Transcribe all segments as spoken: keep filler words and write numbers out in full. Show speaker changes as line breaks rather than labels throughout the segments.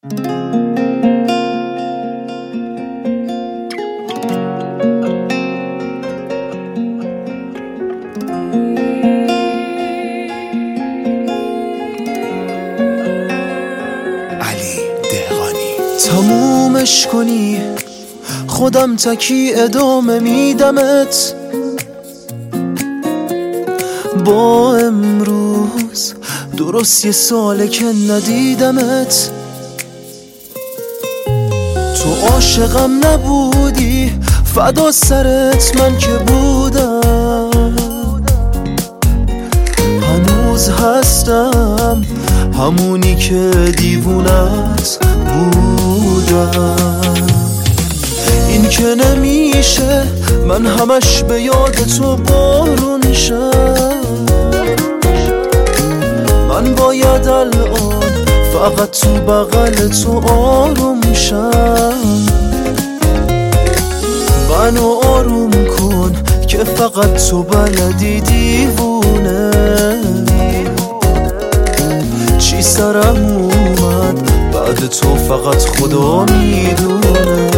تمومش کنی خودم تکی ادامه میدمت، با امروز درست یه ساله که ندیدمت. تو عاشقم نبودی فدا سرت من که بودم، هنوز هستم همونی که دیوونت بودم. این که نمیشه من همش به یاد تو بارون شم، من باید الان فقط تو بغل تو آروم شم. منو آروم کن که فقط تو بلدی دیوونه، چی سرم اومد بعد تو فقط خدا میدونه.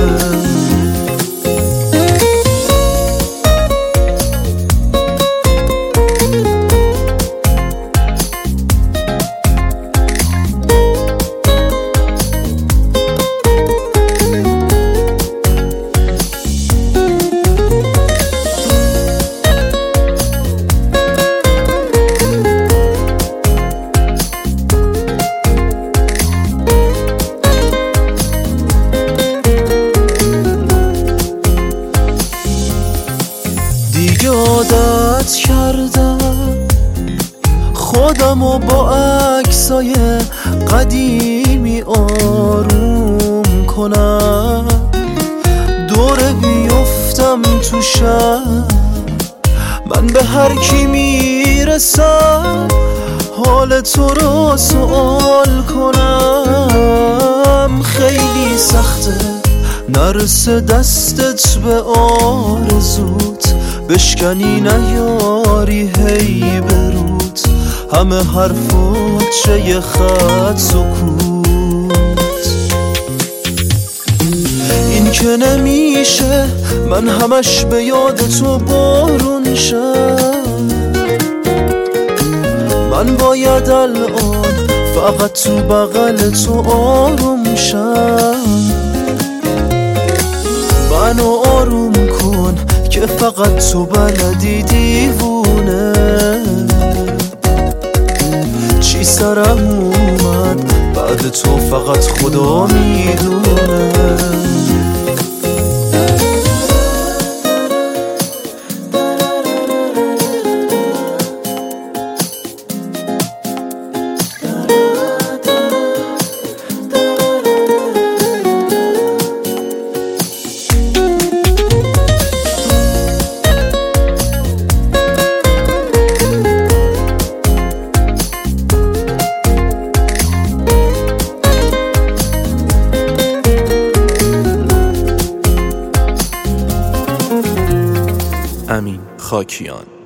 عادت کردم خودمو با عکسای قدیمی آروم کنم، دوره بیفتم تو شب من به هر کی میرسم حال تو رو سوال کنم. خیلی سخته نرسه دستت به آرزوت، بشکنی نیاری هی برود همه حرفات چه یه خط سکوت. این که نمیشه من همش به یاد تو بارون شم، من باید الان فقط تو بغل تو آروم شم. منو آروم کن که فقط تو بلدی دیوونه، چی سرم اومد بعد تو فقط خدا میدونه.
امین خاکیان.